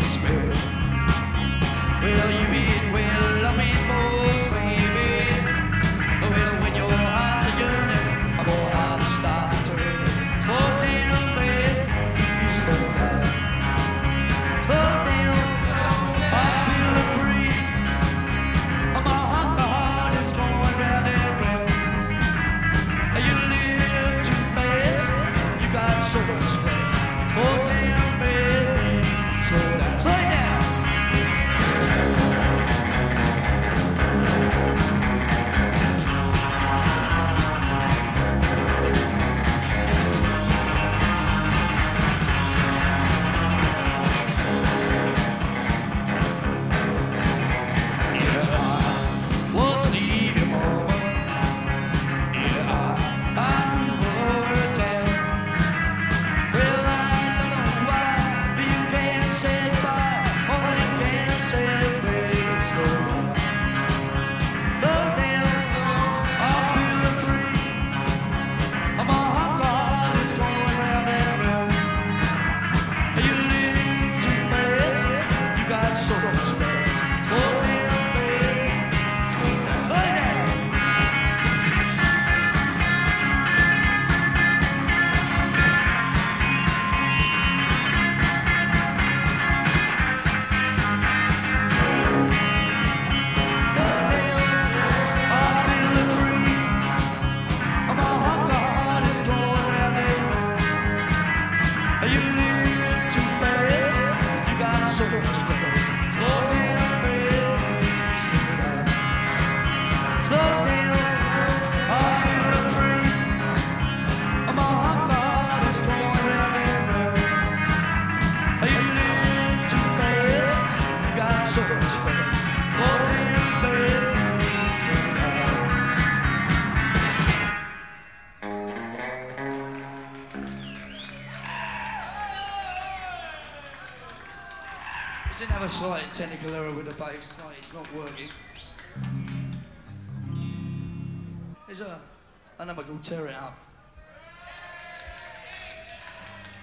spirit. Well, you eat well up his balls, baby. Well, when your heart's a yearning, our heart starts turning. Slow down, baby, slow down. Slow down, I feel the breeze. My heart is going round and round. You live too fast, you got so much class. Slow down, baby, slow down, slow down. I didn't have a slight technical error with the bass, like it's not working. There's a number called Tear It Up.